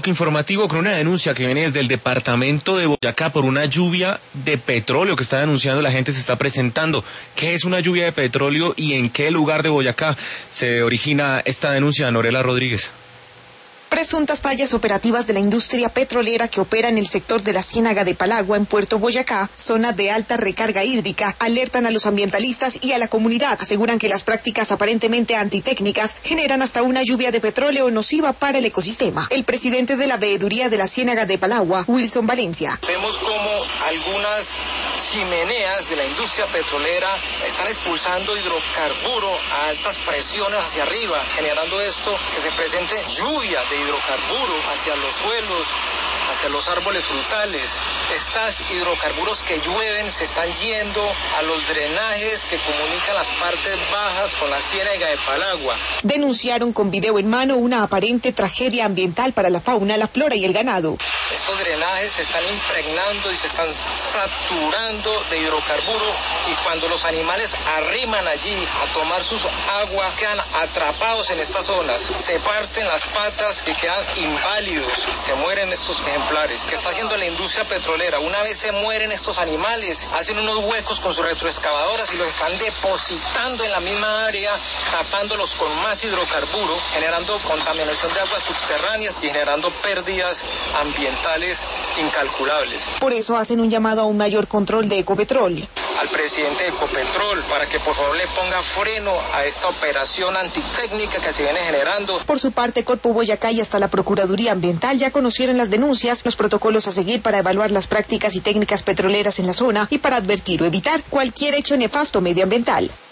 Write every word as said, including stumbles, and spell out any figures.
bloque informativo con una denuncia que viene desde el departamento de Boyacá por una lluvia de petróleo que está denunciando la gente se está presentando. ¿Qué es una lluvia de petróleo y en qué lugar de Boyacá se origina esta denuncia, Norela Rodríguez? Presuntas fallas operativas de la industria petrolera que opera en el sector de la Ciénaga de Palagua en Puerto Boyacá, zona de alta recarga hídrica, alertan a los ambientalistas y a la comunidad. Aseguran que las prácticas aparentemente antitécnicas generan hasta una lluvia de petróleo nociva para el ecosistema. El presidente de la veeduría de la Ciénaga de Palagua, Wilson Valencia. Vemos como algunas chimeneas de la industria petrolera están expulsando hidrocarburo a altas presiones hacia arriba, generando esto que se presente lluvia de hidrocarburo hacia los suelos, hacia los árboles frutales. Estos hidrocarburos que llueven se están yendo a los drenajes que comunican las partes bajas con la Ciénaga de Palagua. Denunciaron con video en mano una aparente tragedia ambiental para la fauna, la flora y el ganado. Estos drenajes se están impregnando y se están saturando de hidrocarburo y cuando los animales arriman allí a tomar sus aguas quedan atrapados en estas zonas, se parten las patas y quedan inválidos, se mueren estos ejemplares. ¿Qué está haciendo la industria petrolera? Una vez se mueren estos animales, hacen unos huecos con sus retroexcavadoras y los están depositando en la misma área, tapándolos con más hidrocarburo, generando contaminación de aguas subterráneas y generando pérdidas ambientales incalculables. Por eso hacen un llamado a un mayor control de Ecopetrol. Al presidente de Ecopetrol para que por favor le ponga freno a esta operación antitécnica que se viene generando. Por su parte, Corpo Boyacá y hasta la Procuraduría Ambiental ya conocieron las denuncias, los protocolos a seguir para evaluar las prácticas y técnicas petroleras en la zona y para advertir o evitar cualquier hecho nefasto medioambiental.